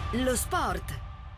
Lo sport.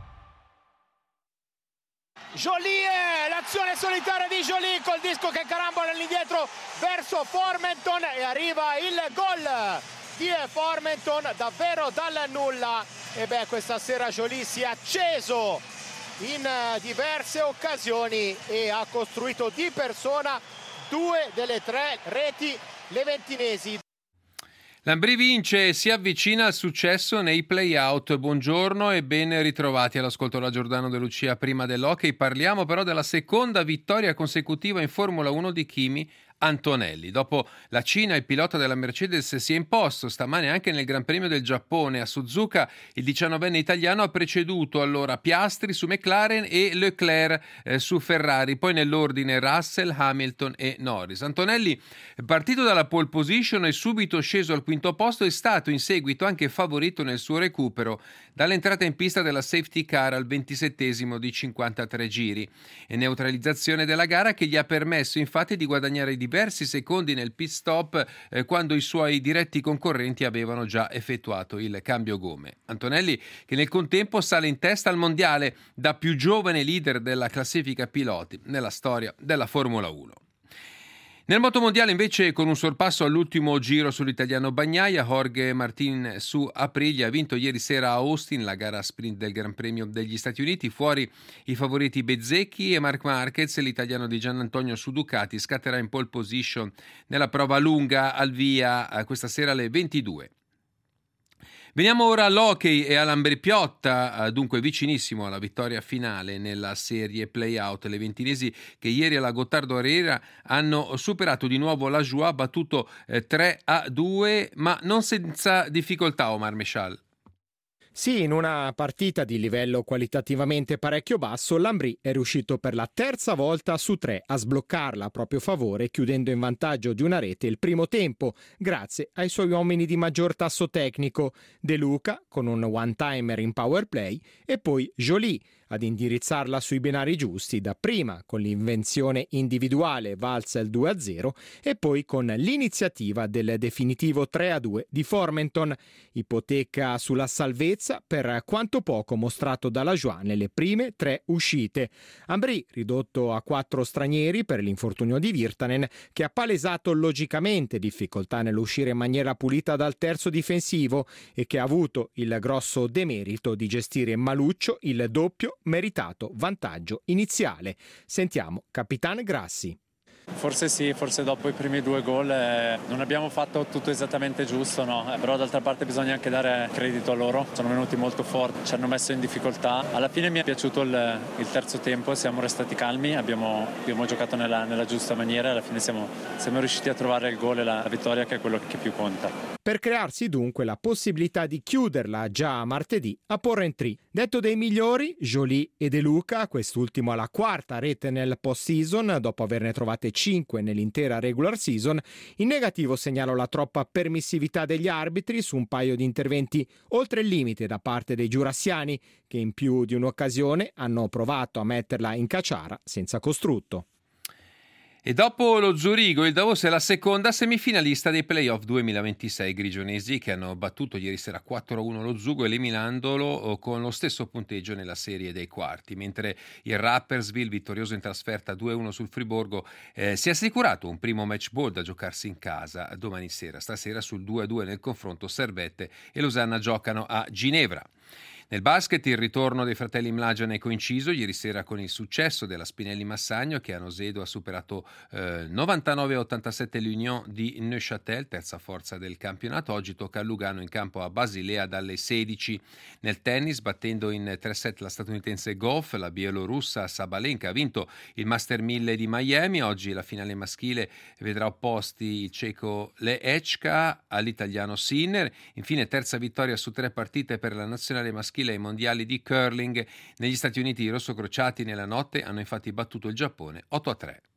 Jolie, l'azione solitaria di Jolie col disco che carambola all'indietro verso Formenton e arriva il gol di Formenton davvero dal nulla. E beh, questa sera Jolie si è acceso in diverse occasioni e ha costruito di persona 2 delle 3 reti leventinesi. L'Ambrì vince e si avvicina al successo nei play-out. Buongiorno e ben ritrovati all'ascolto da Giordano De Lucia. Prima dell'hockey parliamo però della seconda vittoria consecutiva in Formula 1 di Kimi Antonelli. Dopo la Cina, il pilota della Mercedes si è imposto stamane anche nel Gran Premio del Giappone. A Suzuka il 19enne italiano ha preceduto allora Piastri su McLaren e Leclerc su Ferrari, poi nell'ordine Russell, Hamilton e Norris. Antonelli, partito dalla pole position e subito sceso al quinto posto, è stato in seguito anche favorito nel suo recupero dall'entrata in pista della safety car al 27esimo di 53 giri e neutralizzazione della gara che gli ha permesso infatti di guadagnare diversi secondi nel pit stop quando i suoi diretti concorrenti avevano già effettuato il cambio gomme. Antonelli che nel contempo sale in testa al mondiale da più giovane leader della classifica piloti nella storia della Formula 1. Nel motomondiale invece con un sorpasso all'ultimo giro sull'italiano Bagnaia, Jorge Martin su Aprilia ha vinto ieri sera a Austin la gara sprint del Gran Premio degli Stati Uniti, fuori i favoriti Bezzecchi e Marc Marquez. L'italiano di Gianantonio su Ducati scatterà in pole position nella prova lunga al via questa sera alle 22. Veniamo ora all'hockey e all'Ambrì Piotta, dunque vicinissimo alla vittoria finale nella serie play-out. Le ventinesi che ieri alla Gottardo Arena hanno superato di nuovo la Joie, battuto 3-2, ma non senza difficoltà, Omar Meshal. Sì, in una partita di livello qualitativamente parecchio basso, l'Ambrì è riuscito per la terza volta su 3 a sbloccarla a proprio favore, chiudendo in vantaggio di una rete il primo tempo, grazie ai suoi uomini di maggior tasso tecnico, De Luca con un one-timer in power play e poi Jolie ad indirizzarla sui binari giusti, dapprima con l'invenzione individuale valsa il 2-0 e poi con l'iniziativa del definitivo 3-2 di Formenton, ipoteca sulla salvezza per quanto poco mostrato dalla Joie nelle prime 3 uscite. Ambrì ridotto a 4 stranieri per l'infortunio di Virtanen, che ha palesato logicamente difficoltà nell'uscire in maniera pulita dal terzo difensivo e che ha avuto il grosso demerito di gestire maluccio il doppio meritato vantaggio iniziale. Sentiamo Capitan Grassi. Forse sì, forse dopo i primi 2 gol non abbiamo fatto tutto esattamente giusto, no? Però d'altra parte bisogna anche dare credito a loro, sono venuti molto forti, ci hanno messo in difficoltà. Alla fine mi è piaciuto il terzo tempo, siamo restati calmi, abbiamo giocato nella giusta maniera e alla fine siamo riusciti a trovare il gol e la vittoria, che è quello che più conta. Per crearsi dunque la possibilità di chiuderla già martedì a Porrentry. Detto dei migliori, Jolie e De Luca, quest'ultimo alla quarta rete nel post-season, dopo averne trovate 5 nell'intera regular season. In negativo segnalo la troppa permissività degli arbitri su un paio di interventi oltre il limite da parte dei giurassiani, che in più di un'occasione hanno provato a metterla in caciara senza costrutto. E dopo lo Zurigo, il Davos è la seconda semifinalista dei playoff 2026 grigionesi, che hanno battuto ieri sera 4-1 lo Zugo, eliminandolo con lo stesso punteggio nella serie dei quarti, mentre il Rapperswil, vittorioso in trasferta 2-1 sul Friburgo, si è assicurato un primo match ball da giocarsi in casa domani sera. Stasera sul 2-2 nel confronto Servette e Losanna giocano a Ginevra. Nel basket il ritorno dei fratelli Mlagian è coinciso ieri sera con il successo della Spinelli Massagno, che a Nosedo ha superato 99-87 l'Union di Neuchâtel, terza forza del campionato. Oggi tocca a Lugano in campo a Basilea dalle 16. Nel tennis, battendo in 3-7 la statunitense Goff, la bielorussa Sabalenka ha vinto il Master 1000 di Miami. Oggi la finale maschile vedrà opposti il ceco Lechka all'italiano Sinner. Infine terza vittoria su 3 partite per la nazionale maschile ai mondiali di curling. Negli Stati Uniti i rossocrociati nella notte hanno infatti battuto il Giappone 8-3.